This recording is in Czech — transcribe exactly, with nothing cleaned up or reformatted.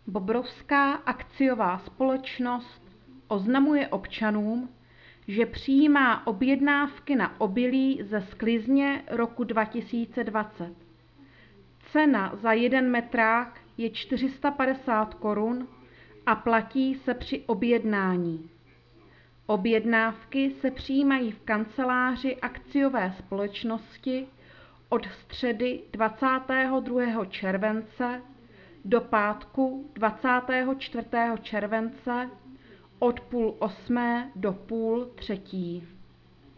Bobrovská akciová společnost oznamuje občanům, že přijímá objednávky na obilí ze sklizně roku dva tisíce dvacet. Cena za jeden metrák je čtyři sta padesát korun a platí se při objednání. Objednávky se přijímají v kanceláři akciové společnosti od středy dvacátého druhého července do pátku dvacátého čtvrtého července od půl osmé do půl třetí.